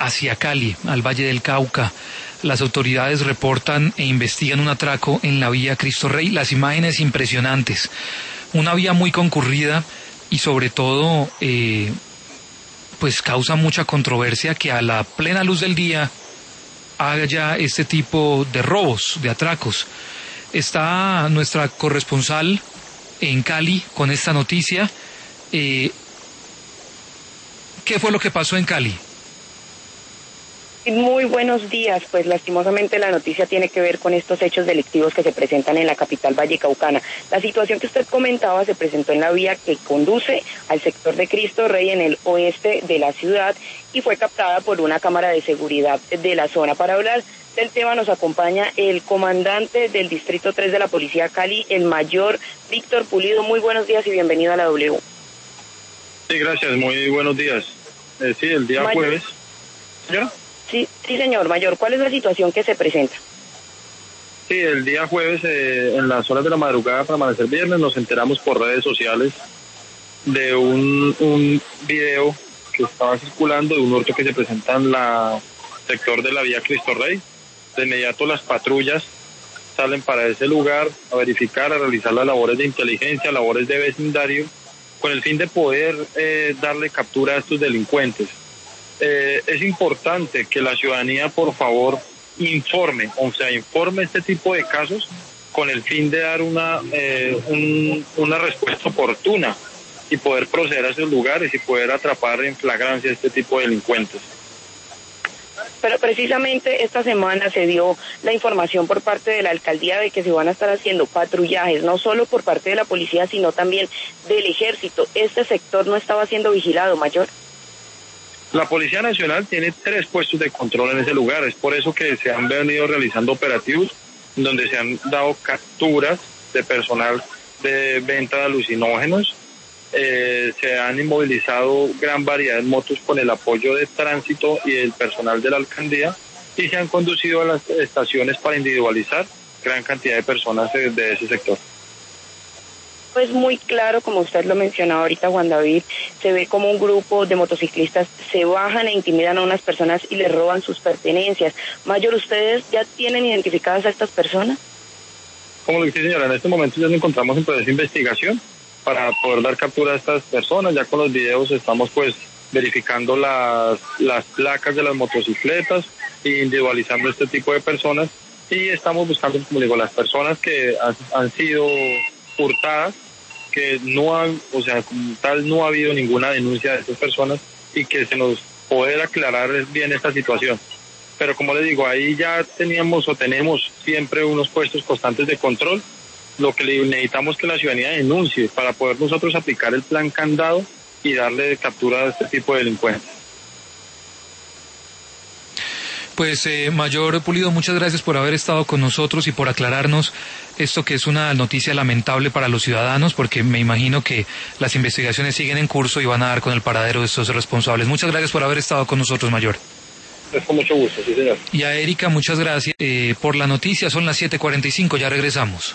hacia Cali, al Valle del Cauca. Las autoridades reportan e investigan un atraco en la vía Cristo Rey. Las imágenes impresionantes. Una vía muy concurrida y sobre todo pues causa mucha controversia que a la plena luz del día haya este tipo de robos, de atracos. Está nuestra corresponsal en Cali con esta noticia. ¿Qué fue lo que pasó en Cali? Muy buenos días, pues lastimosamente la noticia tiene que ver con estos hechos delictivos que se presentan en la capital vallecaucana. La situación que usted comentaba se presentó en la vía que conduce al sector de Cristo Rey en el oeste de la ciudad y fue captada por una cámara de seguridad de la zona. Para hablar del tema nos acompaña el comandante del Distrito 3 de la Policía Cali, el mayor Víctor Pulido. Muy buenos días y bienvenido a la W. Sí, gracias, muy buenos días. Sí, el día jueves. ¿Ya? Sí, señor mayor, ¿cuál es la situación que se presenta? Sí, el día jueves, en las horas de la madrugada para amanecer viernes, nos enteramos por redes sociales de un video que estaba circulando de un hurto que se presenta en el sector de la vía Cristo Rey. De inmediato las patrullas salen para ese lugar a verificar, a realizar las labores de inteligencia, labores de vecindario, con el fin de poder darle captura a estos delincuentes. Es importante que la ciudadanía, por favor, informe este tipo de casos con el fin de dar una respuesta oportuna y poder proceder a esos lugares y poder atrapar en flagrancia este tipo de delincuentes. Pero precisamente esta semana se dio la información por parte de la alcaldía de que se van a estar haciendo patrullajes, no solo por parte de la policía, sino también del ejército. ¿Este sector no estaba siendo vigilado, mayor? La Policía Nacional tiene 3 puestos de control en ese lugar, es por eso que se han venido realizando operativos donde se han dado capturas de personal de venta de alucinógenos, se han inmovilizado gran variedad de motos con el apoyo de tránsito y del personal de la alcaldía y se han conducido a las estaciones para individualizar gran cantidad de personas de ese sector. Es muy claro, como usted lo mencionaba ahorita, Juan David, se ve como un grupo de motociclistas se bajan e intimidan a unas personas y les roban sus pertenencias. Mayor, ¿ustedes ya tienen identificadas a estas personas? Como lo dice, señora, en este momento ya nos encontramos en proceso de investigación para poder dar captura a estas personas. Ya con los videos estamos pues verificando las placas de las motocicletas e individualizando este tipo de personas y estamos buscando, como digo, las personas que han sido hurtadas, que no han, como tal no ha habido ninguna denuncia de estas personas y que se nos poder aclarar bien esta situación. Pero como les digo, ahí ya tenemos siempre unos puestos constantes de control. Lo que necesitamos que la ciudadanía denuncie para poder nosotros aplicar el plan candado y darle captura a este tipo de delincuentes. Pues Mayor Pulido, muchas gracias por haber estado con nosotros y por aclararnos esto que es una noticia lamentable para los ciudadanos, porque me imagino que las investigaciones siguen en curso y van a dar con el paradero de estos responsables. Muchas gracias por haber estado con nosotros, Mayor. Es con mucho gusto, sí señor. Y a Erika, muchas gracias por la noticia. Son las 7:45, ya regresamos.